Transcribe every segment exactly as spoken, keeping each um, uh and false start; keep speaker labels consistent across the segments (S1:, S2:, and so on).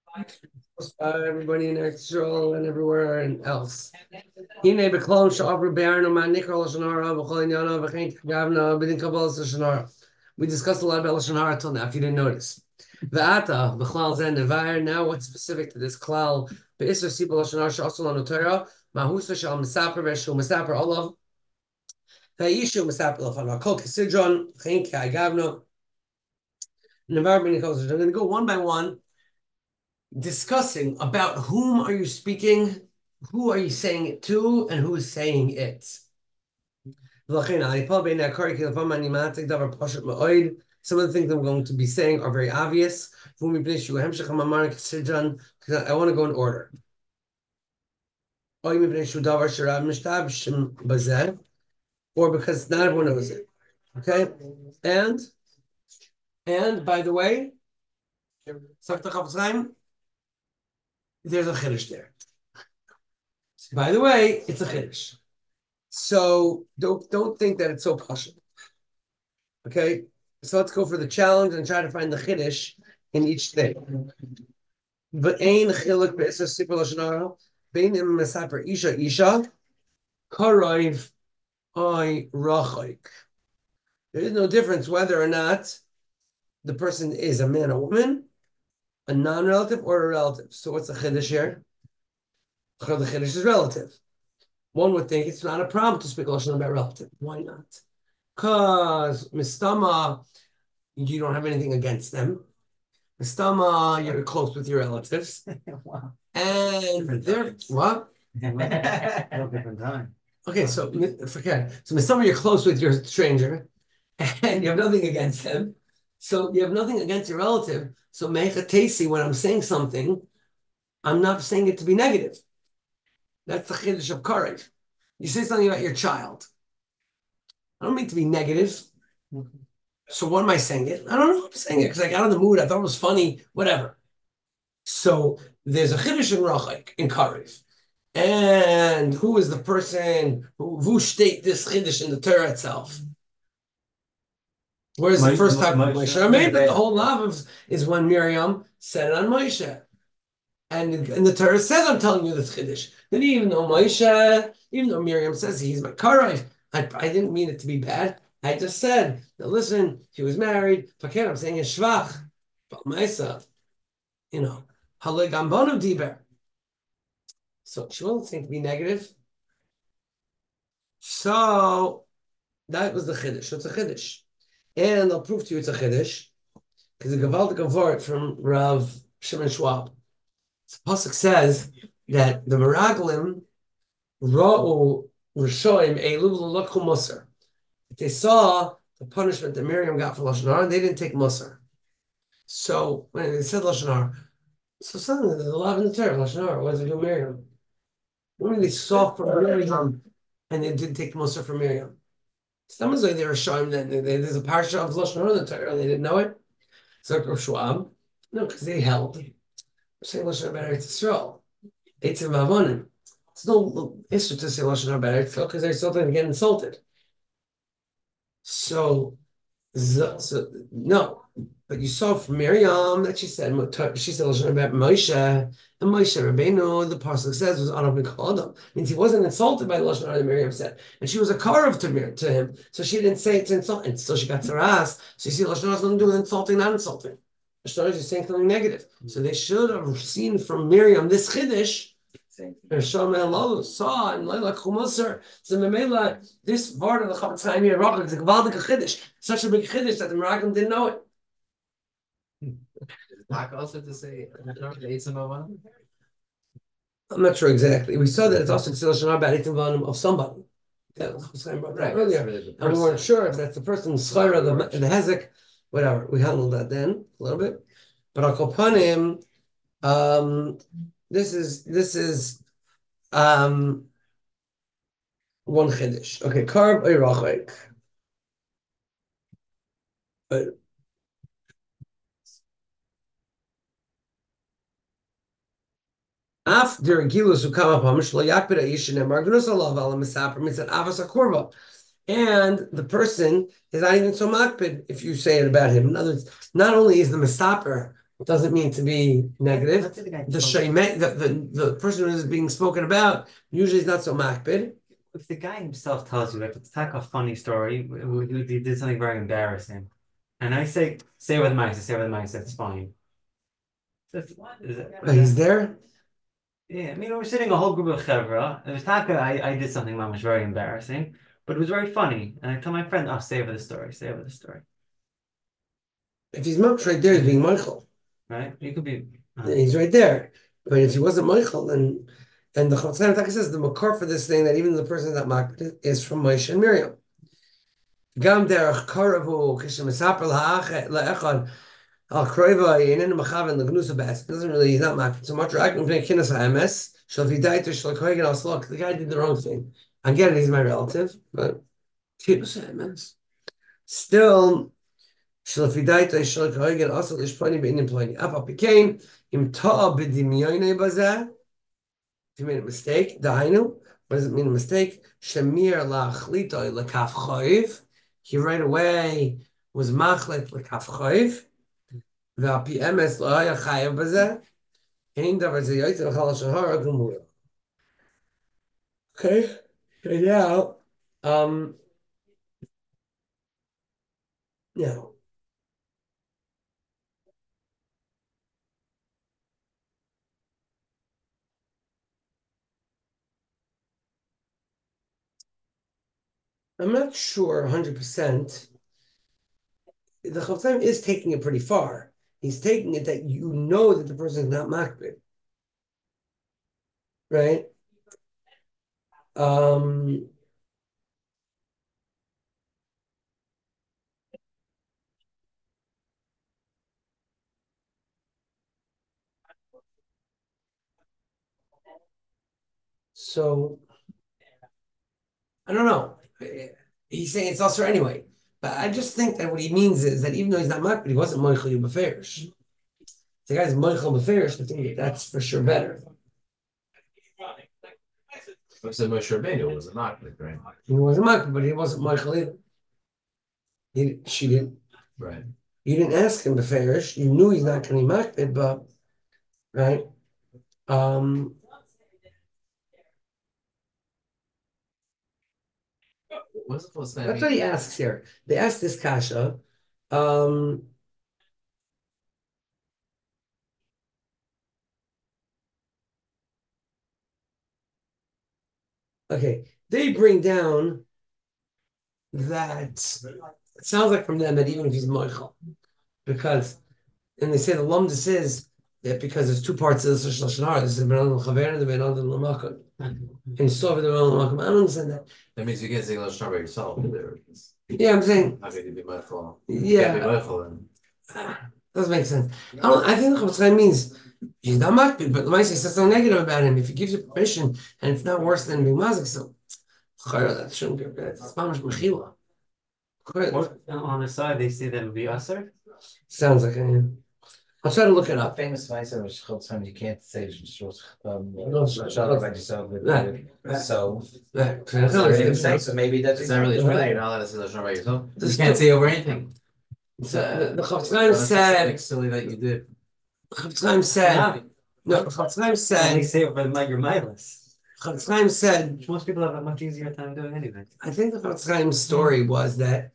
S1: Uh, everybody in Israel and everywhere and else. Hine beklon sha'avru be'arnu ma'nikra lashon hara b'chol inyana v'chein gavna b'din kabbalas lashon hara. We discussed a lot about lashon hara till now, if you didn't notice. V'ata b'chlal zen devayer. Now, what's specific to this klal? Be'isra sipa lashon hara she'asal lanu Torah mahusa shal misaper v'shu misaper olav v'yishu misaper lafanav kol kisidron v'chein k'ai gavna. I'm going to go one by one, discussing about whom are you speaking, who are you saying it to, and who is saying it. Some of the things I'm going to be saying are very obvious. I want to go in order. Or because not everyone knows it. Okay? And, and by the way, there's a chiddush there. By the way, it's a chiddush. So don't don't think that it's so pashut. Okay, so let's go for the challenge and try to find the chiddush in each thing. But ein chiluk be'isra sipur lashon hara bein im mesaper isha isha karayv ay rachaik. There is no difference whether or not the person is a man or woman, a non-relative or a relative. So what's the chiddush here? The chiddush is relative. One would think it's not a problem to speak lashon about relative. Why not? Because mistama, you don't have anything against them. Mistama, you're close with your relatives. Wow. And they're what? Different time. Okay, so forget. So mistama, you're close with your stranger, and you have nothing against them. So you have nothing against your relative. So mecha tesi, when I'm saying something, I'm not saying it to be negative. That's the chiddush of karev. You say something about your child. I don't mean to be negative. So what am I saying it? I don't know. I'm saying it because I got in the mood. I thought it was funny. Whatever. So there's a chiddush in rachik in karev, and who is the person who, who state this chiddush in the Torah itself? Where's the first time of Moshe? I mean, the whole lav of, is when Miriam said it on Moshe. And, and the Torah says, I'm telling you this chiddush. Then even though Moshe, even though Miriam says he's my karev, I, I didn't mean it to be bad. I just said, now listen, he was married. Fakir, I'm saying it's shvach. But myself, you know, halegambonu diber. So she wasn't saying to be negative. So that was the chiddush. So it's a chiddush. And I'll prove to you it's a chiddush. Because the Gavaldik word from Rav Shimon Schwab. The pasuk says that the Meraglim ra'u rishoim elu l'lakhu musar. They saw the punishment that Miriam got for lashon hara, and they didn't take musar. So when they said lashon hara, so suddenly there's a lot in the Torah lashon hara. What does it do, Miriam? When they saw from Miriam, and they didn't take musar from Miriam. Some of they were showing that there's a parsha of lashon hara in the Torah, and they didn't know it. So Rav Schwab, no, because they held. Say lashon hara about Eretz Yisrael, Eitzim Avonim. It's no issue to say lashon hara about Eretz Yisrael because they're still going to get insulted. So, so no, but you saw from Miriam that she said she said lashon hara about Moshe, and Moshe Rabbeinu, the pasuk says, was Anav Mikol Adam. Means he wasn't insulted by the lashon hara that Miriam said, and she was a karev to to him, so she didn't say it to insult, and so she got tzaras. So you see, lashon hara has nothing to do with insulting, not insulting. Lashon is saying something negative. So they should have seen from Miriam this chiddush. Shom saw and Leila Chumusar. So Memela, this part of the Chafetz Chaim here, is a Gavaldik chiddush. Such a big chiddush that the Meraglim didn't know it.
S2: Like also to say,
S1: I'm not sure exactly. We saw that it's also considered about Eitzim Vanim of somebody. That was right earlier, and we weren't sure if that's the person, Schara, the the Hezek, whatever. We handled that then a little bit, but I'll call upon him. Um, this is this is um one chiddush. Okay, karb oirachik. After Gilus who come upon Mishlo Yakbid Aishin and Margunus Allah Vala Misaper means that Avas Akurva. And the person is not even so makbid if you say it about him. In other words, not only is the Misaper It doesn't mean to be negative.
S2: Let's say the guy
S1: The
S2: told-
S1: shayme, the, the the person who is being spoken about usually is not so makbid.
S2: If the guy himself tells you, like, it's like a funny story, he did something very embarrassing, and I say, say it with mice, say it with mice, it's fine. That's, is it,
S1: But he's there.
S2: yeah, I mean, we're sitting a whole group of chevra. It was taka. I, I did something that was very embarrassing, but it was very funny. And I told my friend, "Oh, savor the story. Savor the story."
S1: If he's not right there, he's being Michael.
S2: Right? You could be. Uh,
S1: He's right there. But if he wasn't Michael, then and the Chofetz Chaim Taka says the makar for this thing that even the person that makbid is from Moshe and Miriam. Gam derech karavu kishemesaper la'echad al kroiva yinin machaven l'gnusa bas. Doesn't really, he's not makbid so much. Rak mivnei kinas ha'emes shal v'dai to shal kohen al slok. The guy did the wrong thing. I get it, he's my relative, but kinas ha'emes. Still, shal v'dai to shal kohen also lishplani b'inin plani. Afa pikein im ta'a b'dimyoinei bazeh. If you made a mistake, dainu. What does it mean a mistake? Shamir la'achlitoi l'kaf choiv. He right away was machlet l'kaf choiv. V'api emes lo'aya chayav bazeh. Ein davar ze yoytze v'chal shahara gumura. Okay. Okay, now, um, now, I'm not sure one hundred percent. The Chofetz Chaim is taking it pretty far. He's taking it that you know that the person is not makbid. Right? Um, so I don't know. He's saying it's also anyway. But I just think that what he means is that even though he's not makbid, he wasn't Michael Beferish. The guy's Michael Beferish, I think that's for sure better.
S3: I said Moshe Rabbeinu was a makbid, right?
S1: He wasn't makbid, but he wasn't Michael either. He, she didn't.
S3: Right.
S1: You didn't ask him Beferish. You knew he's not going to be makbid, but right. Um,
S3: What's the full
S1: that's what he asks here. They asked this kasha. Um, okay, they bring down that it sounds like from them that even if he's Michael, because and they say the lumdus is that because there's two parts of the Lashon Hara. This is Ben Adam Chaver and the Ben Adam Lamakon. And you saw the Ben Adam Lamakon. I don't understand that.
S3: That means you can't say Lashon Hara yourself either.
S1: Yeah, I'm saying.
S3: How could you be mindful?
S1: Yeah,
S3: you can't be mindful then.
S1: Doesn't make sense. I don't. I think the Chofetz Chaim means he's not makbid, but the Maaseh says something negative about him. If he gives you permission and it's not worse than being mazik, so that shouldn't be bad. It's mamash mechila.
S2: on the side, they say that it would be usher.
S1: Sounds like a. I'll try to look it up.
S4: Famous Meiser was Chofetz you can't say um
S1: No,
S4: Shalom by yourself with
S1: Right, right.
S4: so
S1: Right.
S4: so so maybe that's
S3: It's not really true that you're not allowed to say Lashon Hara yourself. You can't say over anything.
S1: So the, the Chofetz Chaim said.
S3: Silly that you did.
S1: Chofetz Chaim said. No, the Chofetz Chaim
S2: They
S1: said.
S2: say it with your mindless.
S1: Chofetz Chaim said.
S2: Which most people have a much easier time doing anything.
S1: I think the Chofetz Chaim's story was that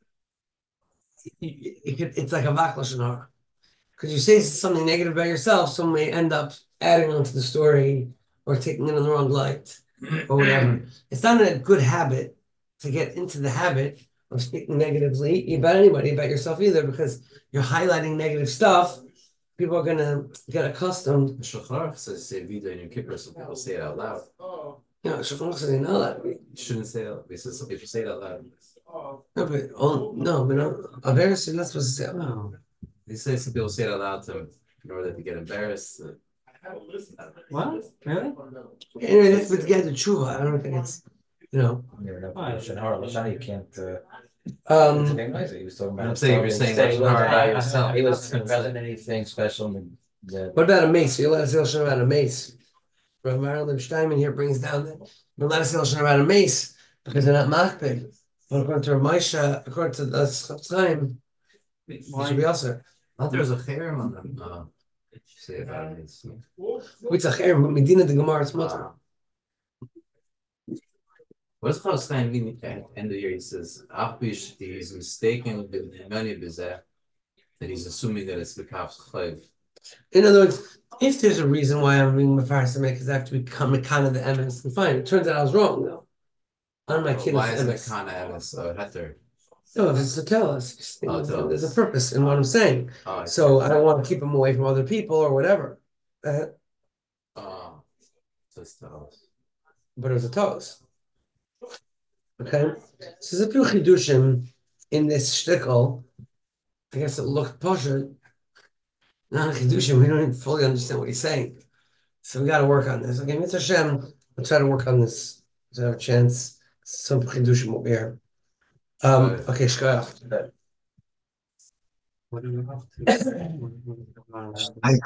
S1: it, it could, it's like a vak lashon hara. Because you say something negative about yourself, someone may end up adding on to the story or taking it in the wrong light or whatever. It's not a good habit to get into the habit of speaking negatively about anybody, about yourself either, because you're highlighting negative stuff. People are gonna get accustomed.
S3: Shulchan Aruch says say Vida in your kippur, so people say it out loud.
S1: You know, Shulchan Aruch says you're not allowed to be.
S3: You shouldn't say it. They said some people say it out loud.
S1: No, but oh, no, but no, Averis, you're not supposed to say it.
S2: No.
S3: They say some people say it out loud to in order to get embarrassed.
S2: What? Really?
S1: Anyway, that's what to get the tshuva. I don't think it's, you know.
S4: Lashon Hara, Lashon you can't. Uh,
S1: Um,
S4: he was talking about.
S3: I'm saying you're saying
S4: Lashon
S3: Lashon Hara
S4: Hara
S3: by yourself.
S4: He was it wasn't anything special. That
S1: what about a mace? You're allowed to say Lashon about a mace. Rav Marilyn Steinman here brings down that you're allowed to say Lashon about a mace because they're not makbid. But according to Ramesha, according to the Chofetz Chaim, it should be also.
S3: thought there was a cherem on them. Uh, say about it.
S1: Which a cherem, but Medina the Gemara it's mutter.
S3: What is Chofetz Chaim mean at the end of the year? He says, Apish, he's mistaken with the many bizeh, that he's assuming that it's the Kaf's Chayv.
S1: In other words, if there's a reason why I'm being Mefaris to make is I have to become a kind of the emes, then fine. It turns out I was wrong though. On my kid
S3: Why isn't it
S1: emes.
S3: kind of emes, uh, heter?
S1: No, if it's to tell us,
S3: Oh,
S1: there's,
S3: tell
S1: there's a
S3: us.
S1: purpose in what I'm saying.
S3: Oh, I
S1: So I don't want to keep them away from other people or whatever. Uh,
S3: Oh, just tell us.
S1: but it was a toast. Okay, so there's a few chidushim in this shtickle. I guess it looked posher. Not a chidushim. We don't even fully understand what he's saying. So we got to work on this. Okay, Mister Hashem, I'll try to work on this. To have a chance. Some chidushim over here. Um.
S3: Right.
S1: Okay, shkoyach.
S2: What do we have to?
S1: I